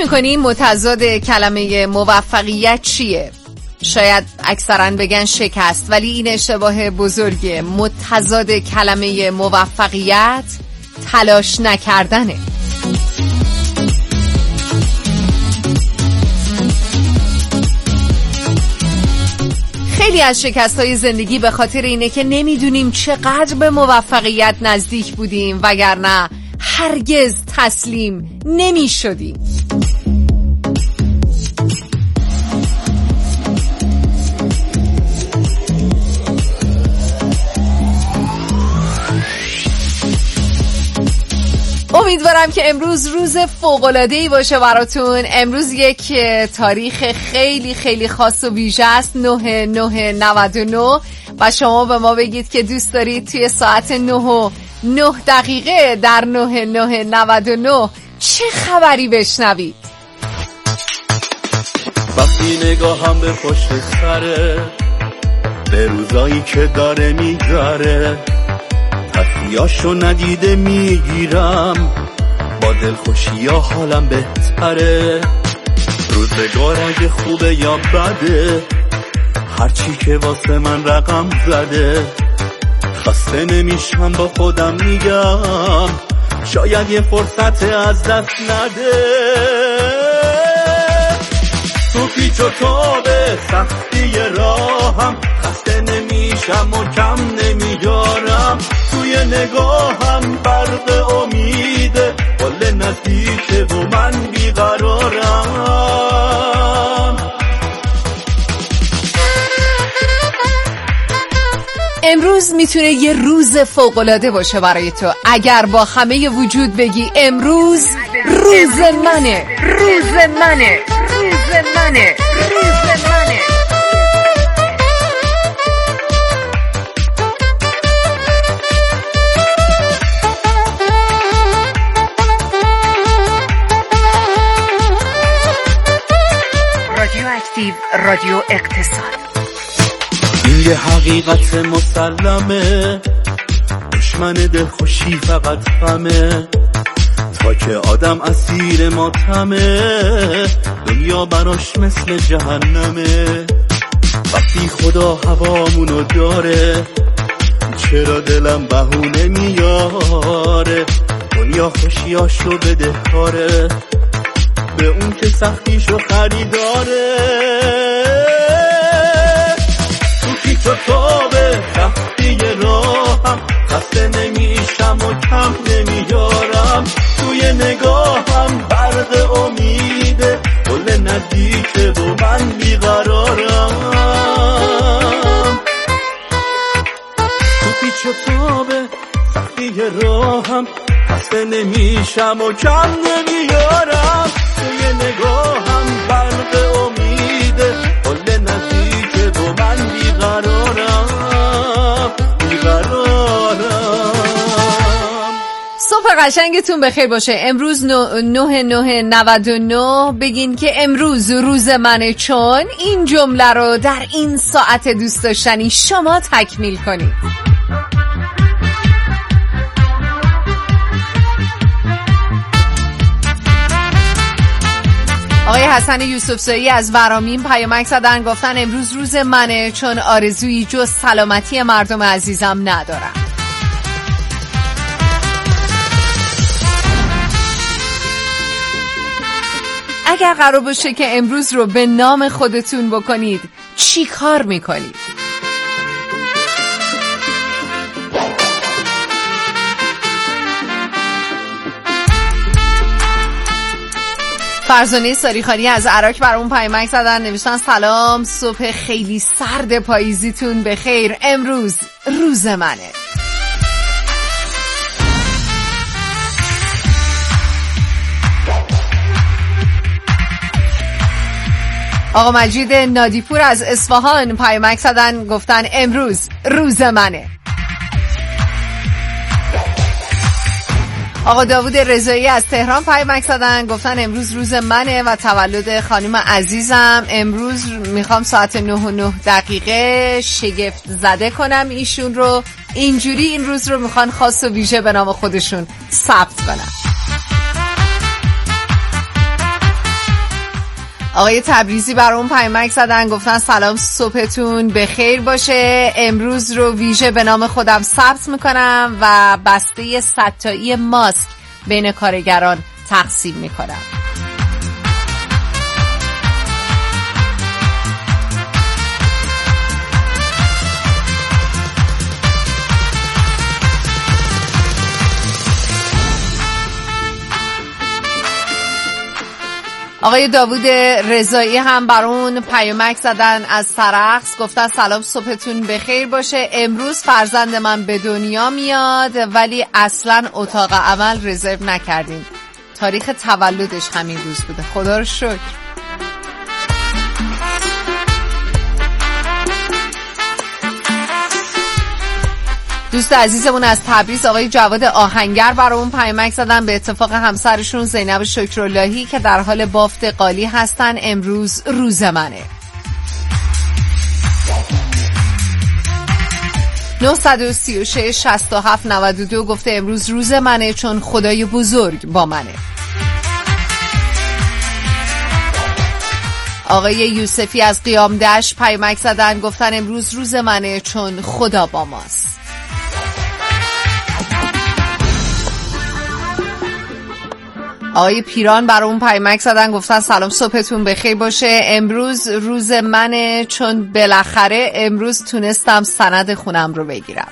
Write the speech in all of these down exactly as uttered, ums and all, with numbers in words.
میکنیم متضاد کلمه موفقیت چیه؟ شاید اکثرا بگن شکست، ولی این اشتباه بزرگه. متضاد کلمه موفقیت تلاش نکردنه. خیلی از شکست‌های زندگی به خاطر اینه که نمیدونیم چقدر به موفقیت نزدیک بودیم، وگرنه هرگز تسلیم نمی‌شدیم. امیدوارم که امروز روز فوق‌العاده‌ای باشه براتون. امروز یک تاریخ خیلی خیلی خاص و ویژه است، نه نه نود و نه، و شما به ما بگید که دوست دارید توی ساعت نه و نه دقیقه در نه نه نود و نه چه خبری بشنوید. وقتی نگاهم به پشت سره، به روزایی که داره میگذره، تصفیه‌اشو ندیده میگیرم، با دلخوشی یا حالم بهتره. روزگار اگه خوبه یا بده، هرچی که واسه من رقم زده، خسته نمیشم با خودم میگم شاید یه فرصت از دست نده. تو پیچ و تابه سختی راهم، خسته نمیشم و کم نمیارم، توی نگاهم برق امیده، قل نزدیکه و من بیقرارم. امروز میتونه یه روز فوق‌العاده باشه برای تو اگر با همه وجود بگی امروز روز منه، روز منه، روز منه، روز منه. رادیو اکتیو، رادیو اقتصاد. این یه حقیقت مسلمه، دشمن دلخوشی فقط غمه، تا که آدم اسیر ماتمه، دنیا براش مثل جهنمه. وقتی خدا هوامونو داره، چرا دلم بهونه میاره، دنیا خوشیاشو بده کاره، به اون که سختیشو خریداره. تو تابه سختی راهم، خسته نمیشم و کم نمیارم، توی نگاهم برق امیده، قل نزدیکه و من بیقرارم. تو پیچ و تابه سختی راهم، خسته نمیشم و کم نمیارم، توی نگاهم برق امیده، قل نزدیکه و من بیقرارم، بیقرارم. صبح قشنگتون بخیر باشه. امروز نه نه نود و نه بگین که امروز روز منه، چون این جمله رو در این ساعت دوست داشتنی شما تکمیل کنید. آقای حسن یوسفزایی از ورامین پیامک زدن، گفتن امروز روز منه چون آرزویی جز سلامتی مردم عزیزم ندارم. اگر قرار باشه که امروز رو به نام خودتون بکنید، چی کار میکنید؟ فرزانه ساریخانی از عراق برامون پیامک زدن، نوشتن سلام، صبح خیلی سرد پاییزیتون بخیر، امروز روز منه. آقا مجید نادیپور از اصفهان پیامک زدن، گفتن امروز روز منه. آقا داوود رضایی از تهران پیامک زدن، گفتن امروز روز منه و تولد خانم عزیزم، امروز میخوام ساعت نه و نه دقیقه شگفت زده کنم ایشون رو، اینجوری این روز رو میخوان خاص و ویژه به نام خودشون ثبت کنن. آقای تبریزی برام پیامک زدن، گفتن سلام صبحتون بخیر باشه. امروز رو ویژه به نام خودم ثبت میکنم و بسته صد تایی ماسک بین کارگران تقسیم میکنم. آقای داوود رضایی هم برون پیامک زدن از سرخس، گفتن سلام صبحتون بخیر باشه. امروز فرزند من به دنیا میاد ولی اصلا اتاق عمل رزرو نکردیم. تاریخ تولدش همین روز بوده. خدا رو شکر. دوست عزیزمون از تبریز آقای جواد آهنگر برامون پیامک زدن، به اتفاق همسرشون زینب شکراللهی که در حال بافت قالی هستن امروز روز منه. نه سه شش شصت و هفت نود و دو گفته امروز روز منه چون خدای بزرگ با منه. آقای یوسفی از قیام دشت پیامک زدن، گفتن امروز روز منه چون خدا با ماست. آقای پیران برامون پیامک زدن، گفتن سلام صبحتون بخیر باشه. امروز روز منه چون بالاخره امروز تونستم سند خونم رو بگیرم.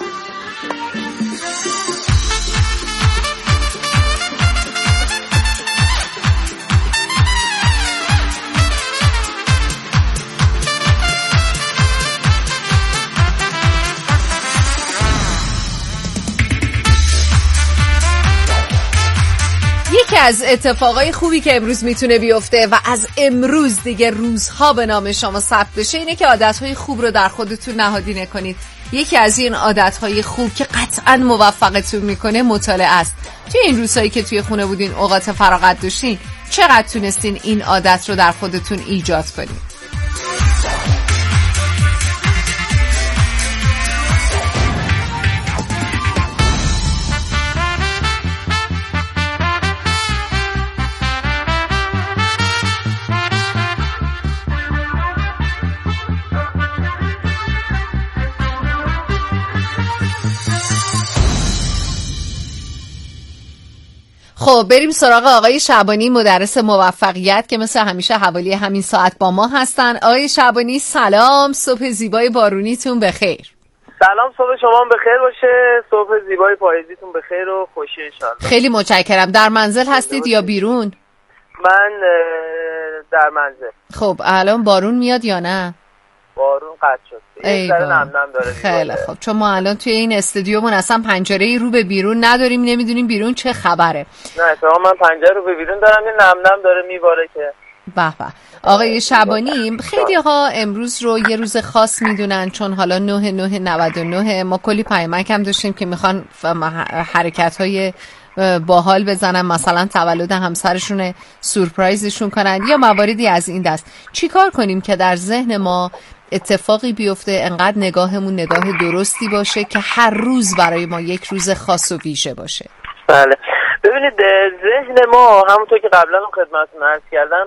یکی از اتفاقای خوبی که امروز میتونه بیفته و از امروز دیگه روزها به نام شما ثبت بشه اینه که عادتهای خوب رو در خودتون نهادینه کنید. یکی از این عادتهای خوب که قطعاً موفقتون میکنه مطالعه است. توی این روزهایی که توی خونه بودین، اوقات فراغت داشتین، چقدر تونستین این عادت رو در خودتون ایجاد کنید؟ خب بریم سراغ آقای شعبانی، مدرس موفقیت که مثل همیشه حوالی همین ساعت با ما هستن. آقای شعبانی سلام، صبح زیبای بارونیتون بخیر. سلام، صبح شما بخیر باشه، صبح زیبای پاییزیتون بخیر و خوشی انشالله. خیلی متشکرم. در منزل هستید یا بیرون؟ من در منزل. خب الان بارون میاد یا نه؟ بارون قطع شد. این ذره نم نم داره. خیلی خب، چون ما الان توی این استودیومون اصلا پنجره‌ای رو به بیرون نداریم، نمیدونیم بیرون چه خبره. نه اتفاقا من پنجره رو به بیرون دارم، یه نم نم داره میباره که. به به. آقای شعبانی، خیلی ها امروز رو یه روز خاص میدونن چون حالا نه نه نود و نه. ما کلی پیامک هم داشتیم که میخوان حرکت‌های باحال بزنن، مثلا تولد همسرشون سورپرایزشون کنن یا مواردی از این دست. چیکار کنیم که در ذهن ما اتفاقی بیفته، انقدر نگاهمون نگاه درستی باشه که هر روز برای ما یک روز خاص و ویژه باشه؟ بله، ببینید ذهن ما همونطور که قبلا هم خدمتتون عرض کردم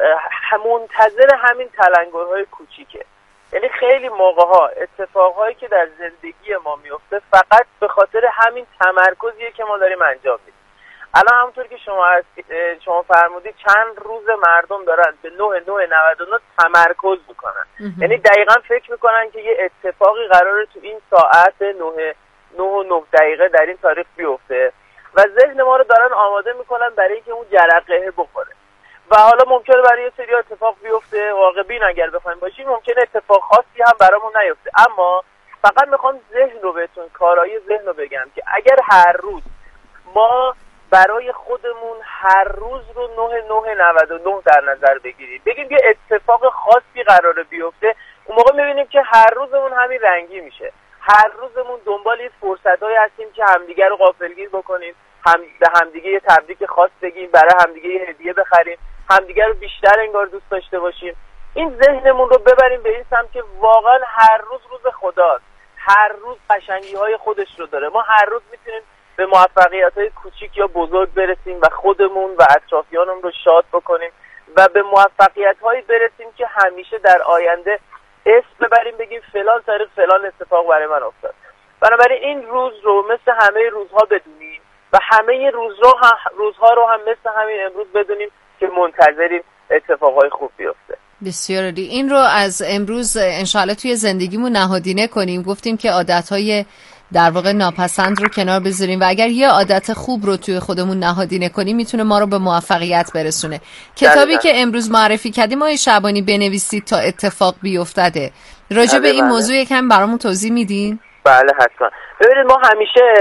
منتظر همین تلنگرهای کوچیکه. یعنی خیلی موقع‌ها اتفاقهایی که در زندگی ما میفته فقط به خاطر همین تمرکزیه که ما داریم انجام میدیم. الان همونطور که شما شما فرمودید چند روز مردم دارن به نه نه نود و نه تمرکز میکنن. یعنی دقیقاً فکر میکنن که یه اتفاقی قراره تو این ساعت نه و نه دقیقه در این تاریخ بیفته و ذهن ما رو دارن آماده میکنن برای اینکه اون جرقه بخوره. و حالا ممکنه برای یه سری اتفاق بیفته، واقع بین اگر بخوایم باشیم ممکنه اتفاق خاصی هم برامون نیفته، اما فقط میخوام ذهن رو بهتون، کارایی ذهن رو بگم که اگر هر روز ما برای خودمون هر روز رو نه نه نود و نه در نظر بگیریم، بگیم یه اتفاق خاصی قراره بیفته، اون موقع میبینیم که هر روزمون همین رنگی میشه. هر روزمون دنبال یه فرصتایی هستیم که همدیگه رو غافلگیر بکنیم، هم به همدیگه یه تبریک خاص بگیم، برای همدیگه یه هدیه بخریم، همدیگه رو بیشتر انگار دوست داشته باشیم. این ذهنمون رو ببریم به این سمت که واقعا هر روز روز خداست، هر روز قشنگی‌های خودش رو داره. ما هر روز میتونیم به موفقیت‌های کوچیک یا بزرگ برسیم و خودمون و اطرافیانمون رو شاد بکنیم. و به موفقیت‌هایی برسیم که همیشه در آینده اسم ببریم بگیم فلان تاریخ فلان اتفاق برای من افتاد. بنابراین این روز رو مثل همه روزها بدونیم و همه روز رو هم روزها رو هم مثل همین امروز بدونیم که منتظریم اتفاقای خوب بیفته. بسیار عالی. این رو از امروز انشاءالله توی زندگیمون نهادینه کنیم. گفتیم که عادت‌های در واقع ناپسند رو کنار بذاریم و اگر یه عادت خوب رو توی خودمون نهادینه کنیم میتونه ما رو به موفقیت برسونه. کتابی که امروز معرفی کردیم آقای شعبانی بنویسید تا اتفاق بیفتده. راجع به این موضوع یکم برامون توضیح میدین؟ بله حتما. ببینید ما همیشه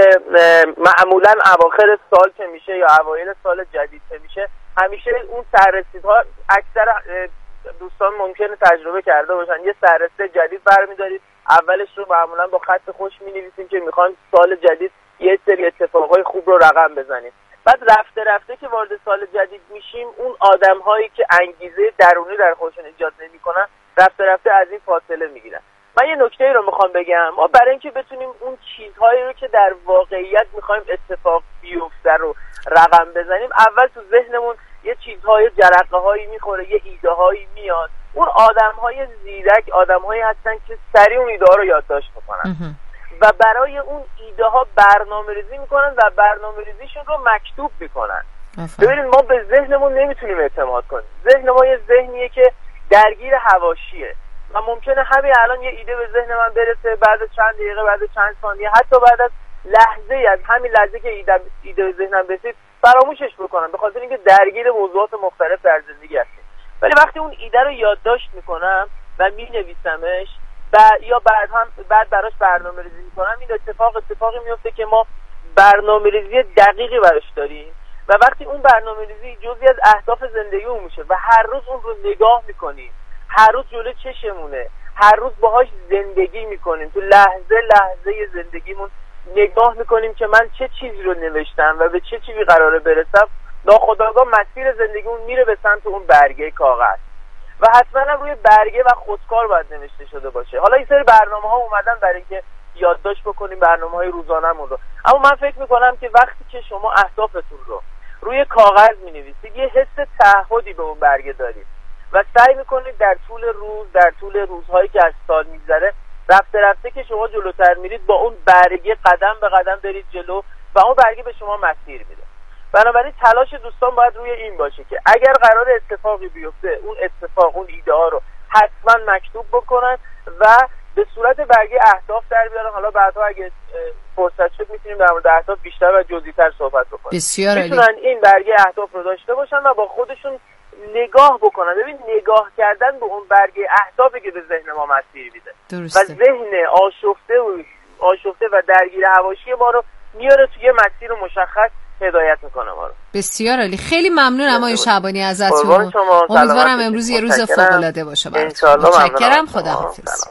معمولا اواخر سال که میشه یا اوایل سال جدید که میشه همیشه اون سررسیدها اکثر دوستان ممکنه تجربه کرده باشن، یه سررسید جدید برمی‌دارید، اولش رو معمولا با خط خوش می‌نویسیم که می‌خوایم سال جدید یه سری اتفاقای خوب رو رقم بزنیم. بعد رفته رفته که وارد سال جدید میشیم اون آدم‌هایی که انگیزه درونی در خودشون ایجاد نمی‌کنن رفته رفته از این فاصله می‌گیرن. من یه نکته‌ای رو می‌خوام بگم، ما برای اینکه بتونیم اون چیزهایی رو که در واقعیت می‌خوایم اتفاق بیفته رو رقم بزنیم، اول تو ذهنمون یه چیزهای جرقه‌هایی میخوره، یه ایده‌هایی میاد. اون آدم‌های زیرک آدم‌هایی هستن که سریع اون ایده‌ها رو یادداشت میکنن و برای اون ایده‌ها برنامه‌ریزی میکنن و برنامه‌ریزیشون رو مکتوب میکنن. ببینید ما به ذهنمون نمیتونیم اعتماد کنیم. ذهن ما یه ذهنیه که درگیر حواشیه و ممکنه همین الان یه ایده به ذهن من برسه، بعد از چند دقیقه، بعد از چند ثانیه، حتی بعد از لحظه از همین لحظه که ایده ایده به ذهنم رسید فراموشش بکنم، به خاطر اینکه درگیر موضوعات مختلف در زندگی هستیم. ولی وقتی اون ایده رو یادداشت میکنم و مینویسمش و یا بعد هم بعد براش برنامه‌ریزی میکنم، این اتفاق اتفاقی میفته که ما برنامه‌ریزی دقیقی براش داریم و وقتی اون برنامه‌ریزی جزئی از اهداف زندگیمون میشه و هر روز اون رو نگاه میکنیم، هر روز جلوی چشمونه، هر روز باهاش زندگی میکنیم، تو لحظه لحظه زندگیمون نگاه میکنیم که من چه چیزی رو نوشتم و به چه چیزی قراره برسم، ناخودآگاه مسیر زندگیمون میره به سمت اون برگه کاغذ و حتما هم روی برگه و خودکار باید نوشته شده باشه. حالا این سری برنامه ها اومدن برای اینکه یادداشت بکنیم برنامه های روزانه‌مون رو، اما من فکر میکنم که وقتی که شما اهدافتون رو روی کاغذ مینویسید یه حس تعهدی به اون برگه دارید و سعی میکنید در طول روز در طول روزهایی که از سال میگذره رفته رفته که شما جلوتر میرید با اون برگه قدم به قدم برید جلو و اون برگه به شما مسیر میده. بنابراین تلاش دوستان باید روی این باشه که اگر قرار اتفاقی بیفته اون اتفاق اون ایده ها رو حتما مکتوب بکنن و به صورت برگه اهداف در بیارن. حالا بعدها اگه فرصت شد میتونیم در مورد اهداف بیشتر و جزئی‌تر صحبت بکنیم. بسیار عالی. میتونن این برگه اهداف رو داشته باشن و با خودشون نگاه بکنن. ببین نگاه کردن به اون برگه اهدافی که به ذهن ما مسیر میده و ذهن آشفته و آشفته و درگیر حواشی ما رو میاره توی مسیر مشخص هدایت میکنه ما رو. بسیار عالی. خیلی ممنونم آقای شعبانی ازتون. امیدوارم امروز یه روز فوق‌العاده باشه براتون. متشکرم. خداحافظ.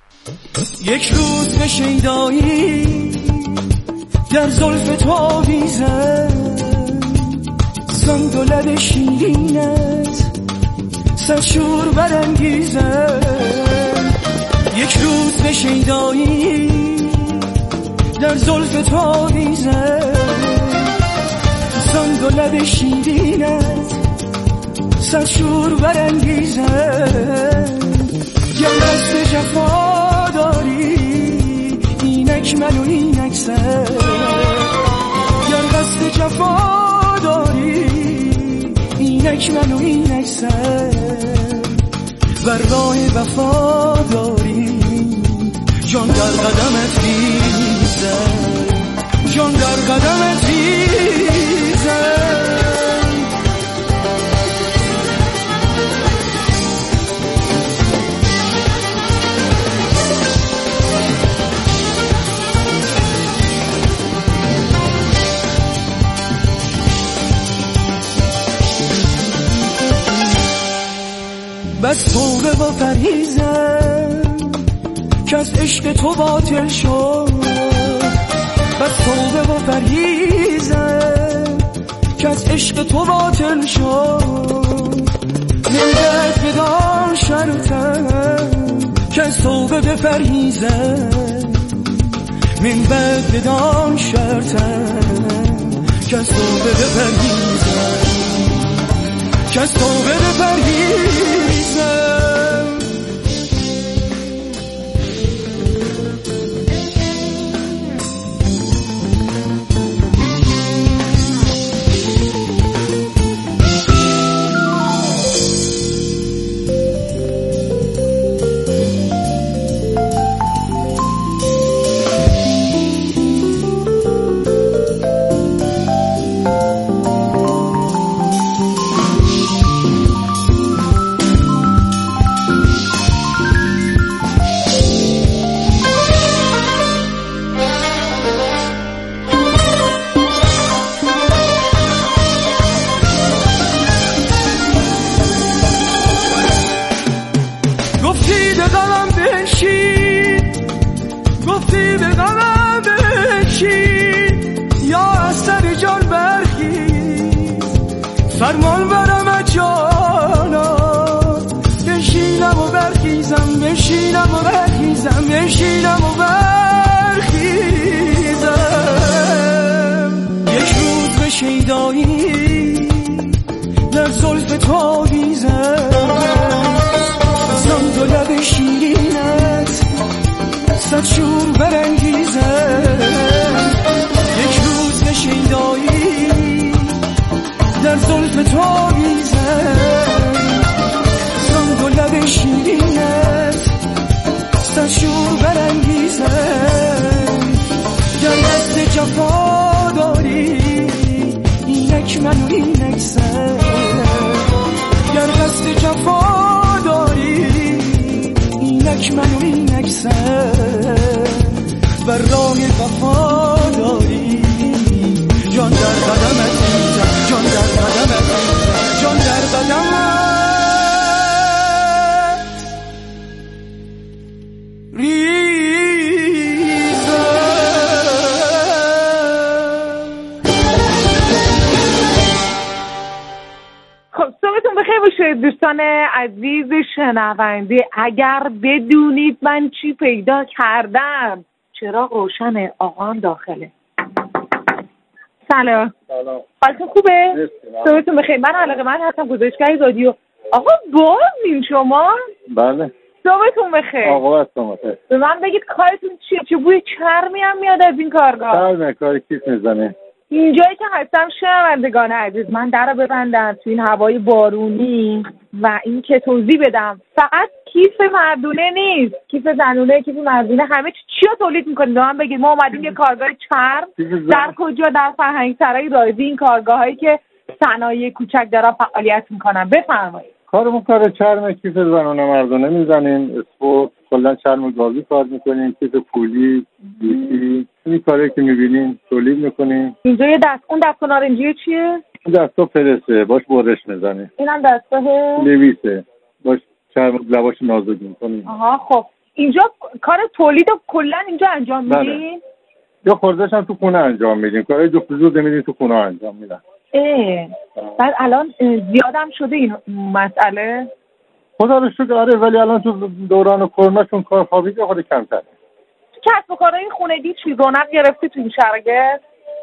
یک روز به شیدایی در زلف تو آویزه زند و لب شیرینت صد شور برانگیزه. یک روز به شیدایی در زلف تو آویزه زند و لب شیرینت صد شور برانگیزه. گر دست جفا داری اینک من و اینک سر، گر دست جفا داری اینک من و اینک سر و راه وفا داری جان در قدمت ریزه، جان در قدمت ریزه. بس توبه و پرهیزم که از عشق تو باطل شد، بس توبه و پرهیزم که از عشق تو باطل شد. نمیدت بدان شرطم که از توبه بپرهیزم، من بعد بدان شرطم که از توبه بپرهیزم. که از طاقه بپریزم. فرمان برم جانا بشینم و برخیزم بشینم و برخیزم بشینم و برخیزم. یک روز به شیدایی در زلف تاویزم زند و لب شیرینت صد شور برانگیزم. یک روز به شیدایی در زلف تو میزن زند و لب شیرینت صد شور برانگیزن. گر دست جفا داری اینک من و اینک سر، گر دست جفا داری اینک من و اینک سر، و راه وفا داری جان در قدمت ریزم، جان در قدمت ریزم، جان در قدمت ریزم. خب صبحتون بخیر باشه دوستان عزیز شنونده. اگر بدونید من چی پیدا کردم، چراغ روشنه، آقام داخله. سلام. سلام. حالتون خوبه؟ صبحتون بخیر. من علاقه من هستم گزارشگر رادیو. آقا بازین شما؟ بله. صبحتون بخیر. آقا هستم. به من بگید کارتون چیه؟ چه بوی چرمی هم میاد از این کارگاه؟ چرمه کاری کیف میزنه. اینجایی که هستم شنوندگان عزیز، من در رو ببندم تو این هوای بارونی و این که توضیح بدم، فقط کیف مردونه نیست، کیف زنونه، کیف مردونه، همه چی رو تولید میکنید؟ به من بگید. ما اومدیم یه کارگاه چرم در کجا؟ در فرهنگسرای رازی. این کارگاه هایی که صنایع کوچک دارن فعالیت میکنن. بفرمایید. کارمون کار چرمه، کیف زنونه مردونه میزنیم، اسپورت، کلا چرم گازی کار میکنیم، کیف پولی، بیسی، این کاری که میبینیم تولید میکنیم. اینجا یه دست، اون دست نارنجی چیه؟ این دستا پرسه، باش برش میزنیم. اینم دستگاه لویسه، باش چرم لباش نازک میکنیم. آها. خب اینجا کار تولید رو کلا اینجا انجام میدین؟ یا خوردهش هم تو خونه انجام میدیم، کارهای جفت زود میدیم تو خونه انجام میدن. اه بعد الان زیادم شده این مسئله؟ خدا رو شکر آره، ولی الان تو دوران کرونا چون کار خوابیده خود کمتره. کسب و کارهای خونگی چی رونق گرفته تو این شرایط؟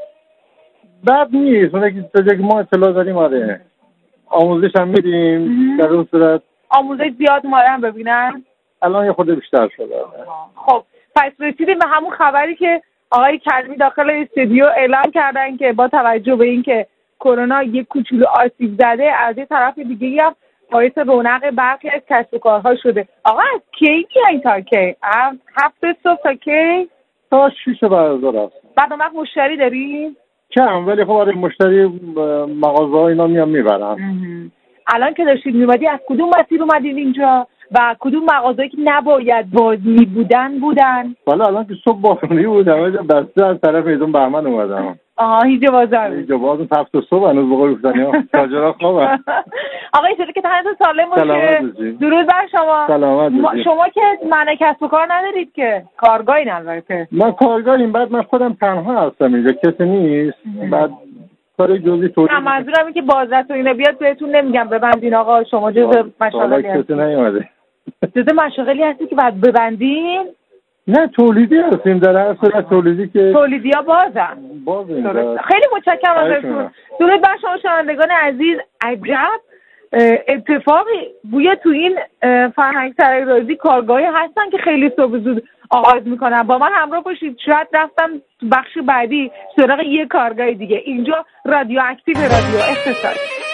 بد نیست، اون که ما اطلاع داریم آره. آموزش هم میدیم در اون صورت. آموزش زیاد اومدن ببینن؟ الان یه خود بیشتر شده. خب پس رسیدیم به همون خبری که آقای کلمی داخل استودیو اعلام کردن که با توجه به این که کرونا یک کوچولو آسیب زده، از یه طرف دیگه هم باعث رونق برخی از کسب و کارها شده. آقا از کی میای تا کی؟ هفت صبح تا کی؟ تا شیش بعد از ظهر. بعد اون وقت مشتری داری؟ کم، ولی خب آره مشتری مغازه ها اینا میان میبرن. الان که داشتید میمدی از کدوم مسیر اومدید اینجا و کدوم مغازه‌ای که نباید باز می بودن بودن؟ والا الان که صبح بارونی بودم بسته از طرف میدون بهمن اومدم. آها هیچ بازار هیچ باز هفت صبح هنوز بقول گفتنی تاجرا خوابن. آقا ایشالا که تنتون سالم باشه. درود بر شما. سلامت باشید. شما که من کسب و کار ندارید که، کارگاهین البته. من کارگاهیم، بعد من خودم تنها هستم اینجا، کسی نیست. بعد کار جزئی تولید. من منظورم اینه که بازرس و اینا بیاد بهتون نمیگم ببندین آقا، شما جزء مشاغلی هستید. کسی نیومده. جزء مشاغلی هستی که بعد ببندین؟ نه تولیدی هستیم، در هر صورت تولیدی که تولیدی ها بازن. بازن. خیلی متشکرم ازتون. درود بر شما شنوندگان عزیز. عجب اتفاقی بویا تو این فرهنگ سرای رازی کارگاهی هستن که خیلی صبح زود آغاز میکنن. با من همراه باشید، شاید رفتم تو بخش بعدی سراغ یه کارگاه دیگه. اینجا رادیو اکتیو، رادیو اقتصاد.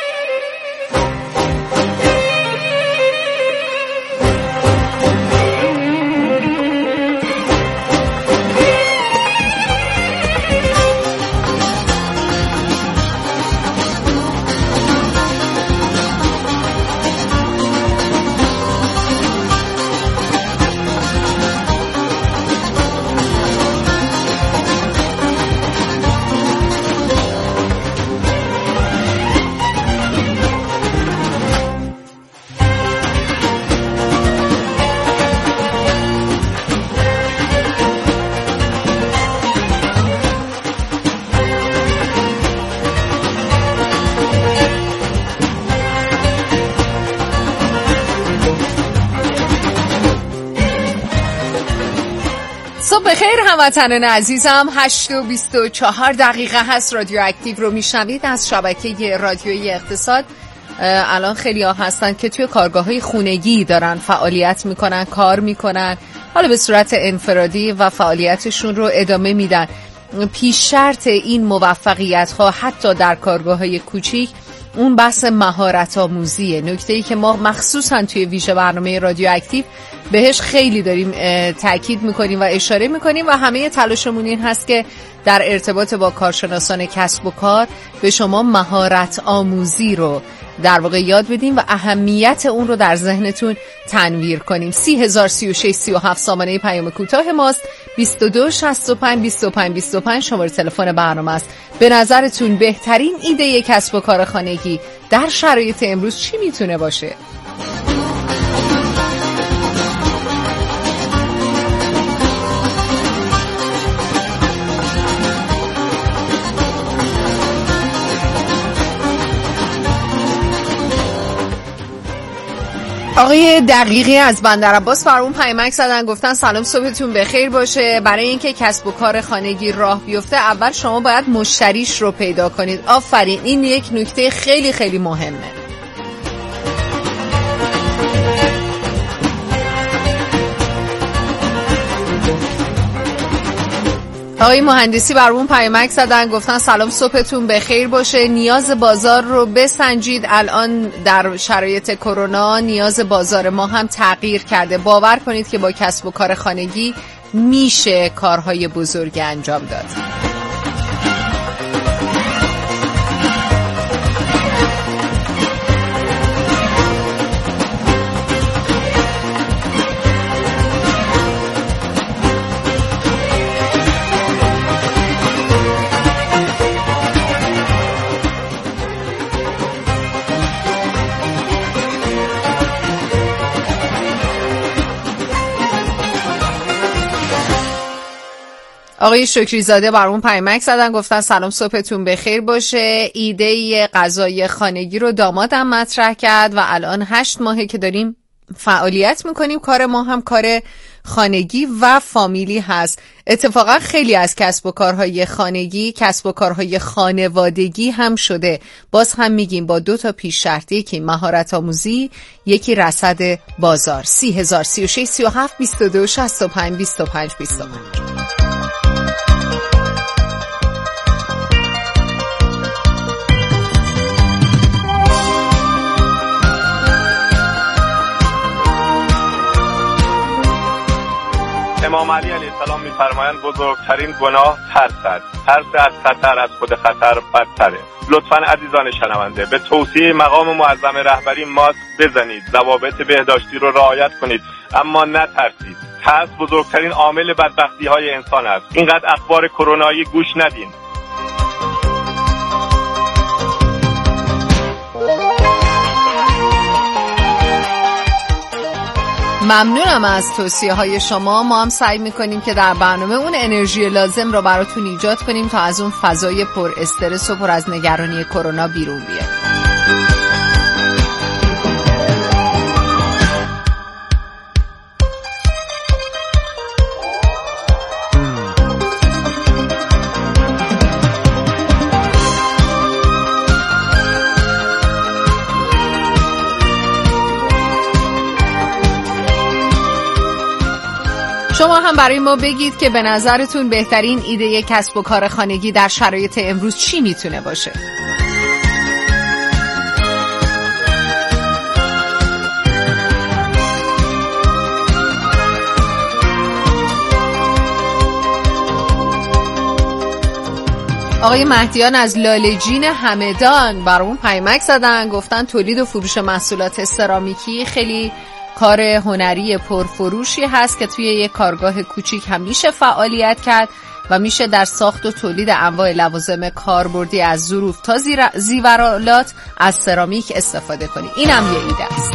بخیر هموطنان عزیزم، هشت و بیست و چهار دقیقه هست. رادیو اکتیو رو میشنوید از شبکه رادیویی اقتصاد. الان خیلی ها هستن که توی کارگاه های خونگی دارن فعالیت میکنن، کار میکنن، حالا به صورت انفرادی و فعالیتشون رو ادامه میدن. پیش شرط این موفقیت ها حتی در کارگاه های کوچیک اون بحث مهارت آموزیه، نکته‌ای که ما مخصوصا توی ویژه برنامه رادیو اکتیو بهش خیلی داریم تاکید میکنیم و اشاره میکنیم و همه تلاشمون این هست که در ارتباط با کارشناسان کسب و کار به شما مهارت آموزی رو در واقع یاد بدیم و اهمیت اون رو در ذهنتون تنویر کنیم. سی هزار سی و شش سی و هفت سامانه پیام کوتاه ماست. بیست و دو شصت و پنج بیست و پنج بیست و پنج شماره تلفن برنامه است. به نظرتون بهترین ایده کسب و کار خانگی در شرایط امروز چی میتونه باشه؟ آقای دقیقی از بندرعباس برامون پیامک زدن، گفتن سلام، صبحتون بخیر باشه. برای اینکه کسب و کار خانگی راه بیفته اول شما باید مشتریش رو پیدا کنید. آفرین، این یک نکته خیلی خیلی مهمه. آقای مهندسی برامون پیامک زدن، گفتن سلام، صبحتون بخیر باشه. نیاز بازار رو بسنجید. الان در شرایط کرونا نیاز بازار ما هم تغییر کرده. باور کنید که با کسب و کار خانگی میشه کارهای بزرگ انجام داد. آقای شکری زاده برامون پیامک زدن، گفتن سلام، صبحتون بخیر باشه. ایده غذای خانگی رو دامادم مطرح کرد و الان هشت ماهه که داریم فعالیت میکنیم. کار ما هم کار خانگی و فامیلی هست. اتفاقا خیلی از کسب و کارهای خانگی کسب و کارهای خانوادگی هم شده. باز هم میگیم با دو تا پیش شرطی که مهارت آموزی، یکی رصد بازار. سی هزار سی و شش سی و هفت بیست و دو شصت و پنج بیست و پنج بیست و پنج. امام علی علیه السلام می‌فرمایند بزرگترین گناه ترس است. ترس از خطر از خود خطر بدتره. لطفاً عزیزان شنونده به توصیه مقام معظم رهبری ماسک بزنید، ضوابط بهداشتی رو رعایت کنید، اما نترسید. ترس بزرگترین عامل بدبختی‌های انسان است. اینقدر اخبار کرونایی گوش ندین. ممنونم از توصیه های شما. ما هم سعی میکنیم که در برنامه اون انرژی لازم رو براتون ایجاد کنیم تا از اون فضای پر استرس و پر از نگرانی کرونا بیرون بیایم. برای ما بگید که به نظرتون بهترین ایده کسب و کار خانگی در شرایط امروز چی میتونه باشه؟ آقای مهدیان از لاله‌جین همدان برامون پیامک زدن، گفتن تولید و فروش محصولات سرامیکی خیلی کار هنری پرفروشی هست که توی یک کارگاه کوچیک هم میشه فعالیت کرد و میشه در ساخت و تولید انواع لوازم کاربردی از ظروف تا زیورالات از سرامیک استفاده کنی. اینم یه ایده است.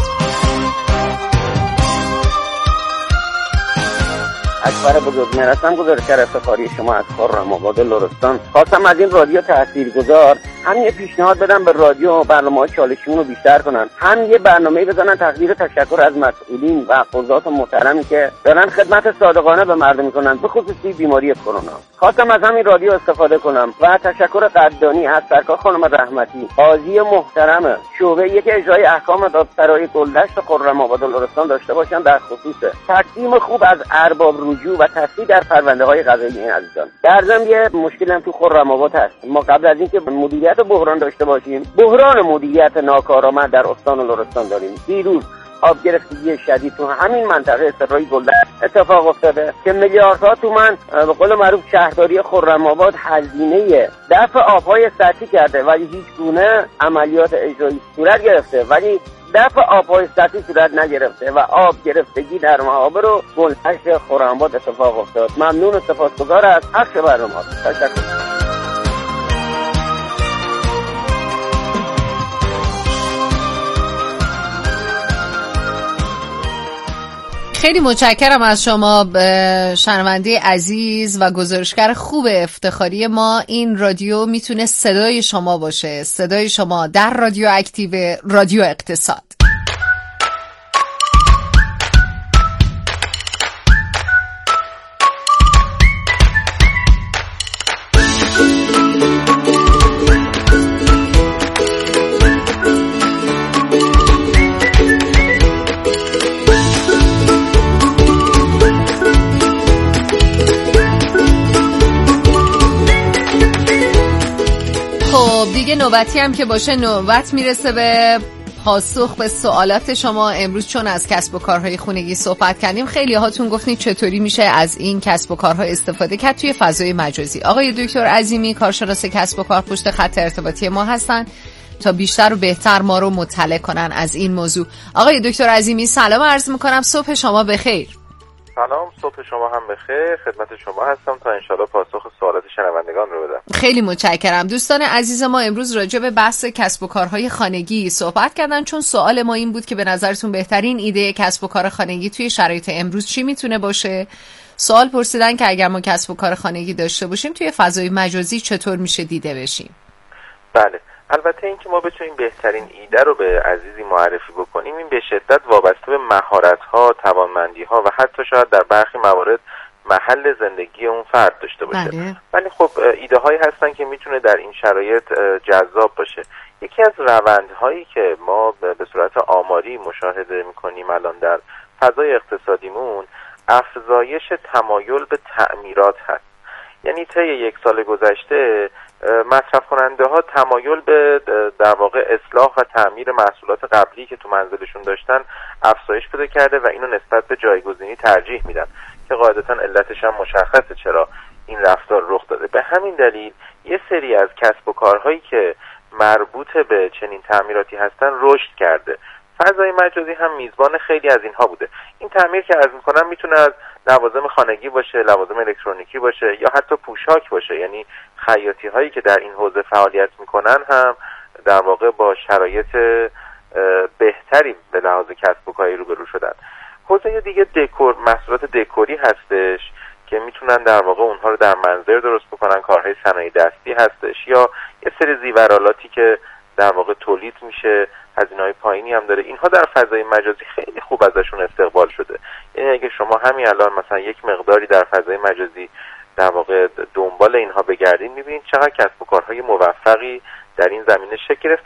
اکبر بزرگ میرسم گزارشگر افتخاری شما از خرم‌آباد لرستان. خواستم از این رادیو تاثیرگذار هم یه پیشنهاد بدم به رادیو و برنامه‌های چالشیمون رو بیشتر کنن، هم یه برنامه‌ای بزنن تقدیر تشکر از مسئولین و قضات محترمی که دارن خدمت صادقانه به مردم میکنن، به خصوصی بیماری کرونا. خواستم از همین رادیو استفاده کنم و تشکر قدردانی از سرکار خانم رحمتی، قاضی محترم شعبه یک اجرای احکام دادسرای گلدشت خرم‌آباد لرستان داشته باشن در خصوص تقدیم خوب از ارباب رجوع و تصفیه در پرونده‌های قضایی این عزیزان. در ضمن یه مشکلی هم تو خرم‌آباد هست. ما قبل از اینکه مدیریت بحران داشته باشیم، بحران مدیریت ناکارآمد در استان لرستان داریم. دیروز آب گرفتگی شدید تو همین منطقه سرای گلدشت اتفاق افتاده که میلیاردها تومان به قول معروف شهرداری خرم‌آباد هزینه دفع آب‌های سطحی کرده ولی هیچ گونه عملیات اجرایی صورت گرفته، ولی دفع آب‌های سطحی صورت نگرفته و آب گرفتگی در معابر و گلدشت خرم‌آباد اتفاق افتاد. ممنون و سپاسگزار از پخش برنامه. تشکر. خیلی متشکرم از شما شنونده عزیز و گزارشگر خوب افتخاری ما. این رادیو میتونه صدای شما باشه، صدای شما در رادیو اکتیو، رادیو اقتصاد. دیگه نوبتی هم که باشه نوبت میرسه به پاسخ به سوالات شما. امروز چون از کسب و کارهای خانگی صحبت کردیم، خیلی هاتون گفتید چطوری میشه از این کسب و کارها استفاده کرد توی فضای مجازی. آقای دکتر عظیمی کارشناس کسب و کار پشت خط ارتباطی ما هستن تا بیشتر و بهتر ما رو مطلع کنن از این موضوع. آقای دکتر عظیمی سلام عرض میکنم، صبح شما بخیر. سلام، صبح شما هم بخیر. خدمت شما هستم تا انشالله پاسخ سوالات شنوندگان رو بدم. خیلی متشکرم. دوستان عزیز ما امروز راجع به بحث کسب و کارهای خانگی صحبت کردن، چون سوال ما این بود که به نظرتون بهترین ایده کسب و کار خانگی توی شرایط امروز چی میتونه باشه. سوال پرسیدن که اگر ما کسب و کار خانگی داشته باشیم توی فضای مجازی چطور میشه دیده بشیم. بله، البته اینکه ما بتونیم بهترین ایده رو به عزیزی معرفی بکنیم این به شدت وابسته به مهارت‌ها، توانمندی‌ها و حتی شاید در برخی موارد محل زندگی اون فرد داشته باشه. بله. ولی خب ایده هایی هستن که میتونه در این شرایط جذاب باشه. یکی از روندهایی که ما به صورت آماری مشاهده میکنیم الان در فضای اقتصادیمون افزایش تمایل به تعمیرات هست. یعنی طی یک سال گذشته مصرف کننده ها تمایل به در واقع اصلاح و تعمیر محصولات قبلی که تو منزلشون داشتن افزایش پیدا کرده و اینو نسبت به جایگزینی ترجیح میدن که قاعدتا علتش هم مشخصه چرا این رفتار رخ داده. به همین دلیل یه سری از کسب و کارهایی که مربوط به چنین تعمیراتی هستن رشد کرده. فضای مجازی هم میزبان خیلی از اینها بوده. این تعمیر که عرض میکنم میتونه از لوازم خانگی باشه، لوازم الکترونیکی باشه یا حتی پوشاک باشه. یعنی خیاطی هایی که در این حوزه فعالیت میکنن هم در واقع با شرایط بهتری به لحاظ کسب و کاری روبرو شدن. حوزه دیگه دکور، محصولات دکوری هستش که میتونن در واقع اونها رو در منزل درست بکنن. کارهای صنایع دستی هستش یا یه سری زیورالاتی که در واقع تولید میشه، هزینه‌های پایینی هم داره. اینها در فضای مجازی خیلی خوب ازشون استقبال شده. یعنی اگه شما همین الان مثلا یک مقداری در فضای مجازی در واقع دنبال اینها بگردین میبینید چقدر کسب و کارهای موفقی در این زمینه شکل گرفته